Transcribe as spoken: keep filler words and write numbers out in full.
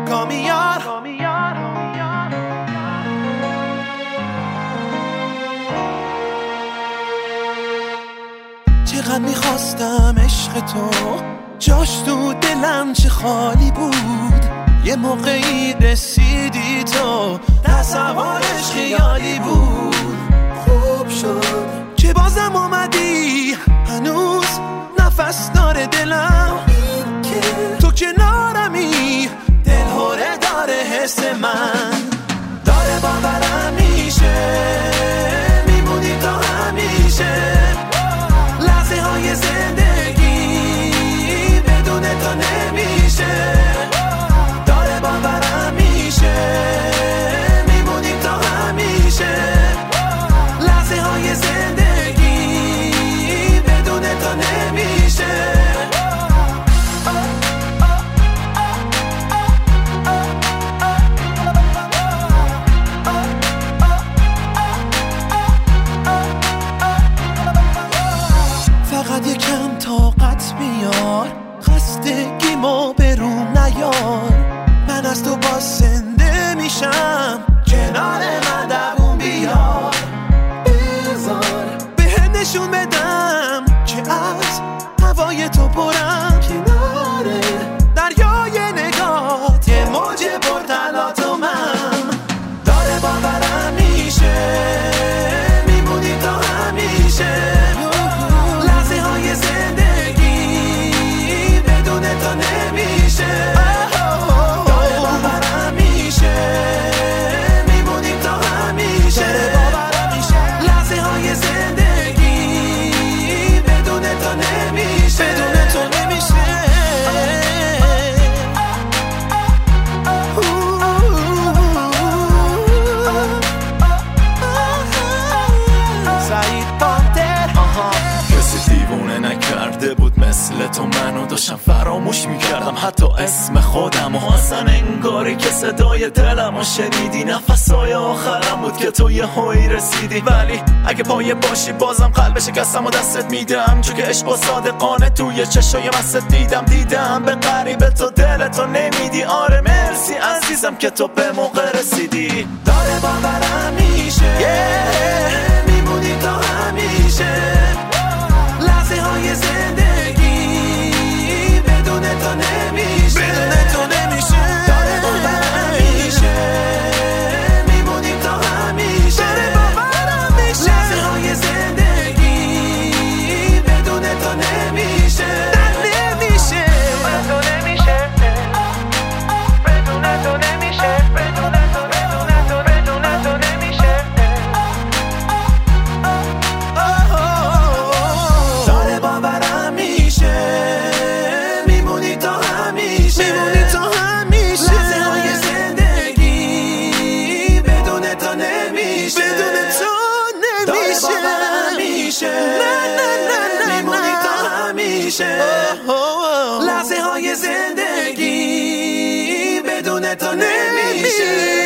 کامیار. چقدر میخواستم عشق تو جاش تو دلم چه خالی بود. یه موقعی رسیدی تو تصورش خیالی بود. خوب شد که بازم اومدی هنوز نفس داره دلم. این که تو کنارمی دل هوره داره حس من. داره باورم میشه میمونی تا همیشه. لحظه های زندگی بدون تو نمیشه. داره باورم میشه میمونی تا همیشه. لحظه های زندگی بدون تو نمیشه. فقط یکم طاقت بیار خستگیمو بروم نیار. من از تو باز زنده میشم کنار من دووم بیار. بذار بهت نشون بدم که از هوای تو پرم. کناره دریای نگات یه موج پرطلات و من. داره باورم میشه میمونی تا همیشه. لحظه های زندگی بدون تو نمیشه. داره باورم میشه میمونی تا همیشه. لحظه های زندگی بدون تو نمیشه. بدون تو نمیشه. سعید پانتر. کسی دیوونه نکرده بود مثل تو منو. داشتم فراموش میکردم حتی اسم خودم و اصلا انگاری که صدای دلم و شنیدی. نفسای آخرم بود که تو یه هایی رسیدی. ولی اگه پایه باشی بازم قلب شکستم و دستت میدم. چون که عشق و صادقانه توی چشای مست دیدم. دیدم به قریب تو دلتو نمیدی. آره مرسی عزیزم که تو به موقع رسیدی. داره باورم میشه yeah. میمونی تا همیشه. لحظه های زندگی بدون تو نمیشه. بدون تو نمیشه. داره باورم میشه میمونی تا همیشه. داره باورم میشه. لحظه های زندگی بدون تو نمیشه. نمیشه. بدون تو نمیشه. بدون تو نمیشه. بدون تو بدون تو بدون تو نمیشه. داره باورم میشه میمونی تا همیشه. میمونی تا همیشه. لحظه های زندگی بدون تو نمیشه. بدون تو نمیشه. داره باورم میشه میمونی تا همیشه. لحظه های زندگی بدون تو نمیشه.